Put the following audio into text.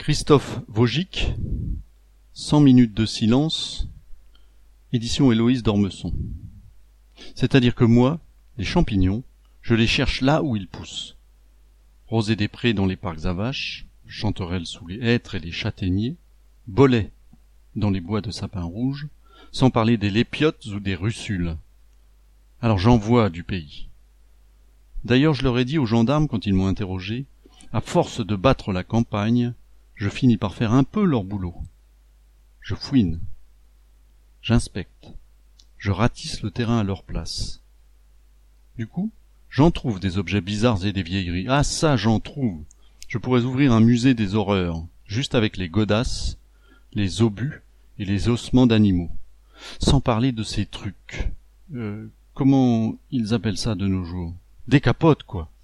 Christophe Wojcik, 100 minutes de silence, édition Héloïse d'Ormesson. C'est-à-dire que moi, les champignons, je les cherche là où ils poussent. Rosée des prés dans les parcs à vaches, chanterelles sous les hêtres et les châtaigniers, bolets dans les bois de sapins rouges, sans parler des lépiotes ou des russules. Alors j'en vois du pays. D'ailleurs je leur ai dit aux gendarmes quand ils m'ont interrogé, à force de battre la campagne, je finis par faire un peu leur boulot. Je fouine, j'inspecte, je ratisse le terrain à leur place. Du coup, j'en trouve des objets bizarres et des vieilleries. Ah ça, j'en trouve. Je pourrais ouvrir un musée des horreurs, juste avec les godasses, les obus et les ossements d'animaux. Sans parler de ces trucs. Comment ils appellent ça de nos jours? Des capotes, quoi.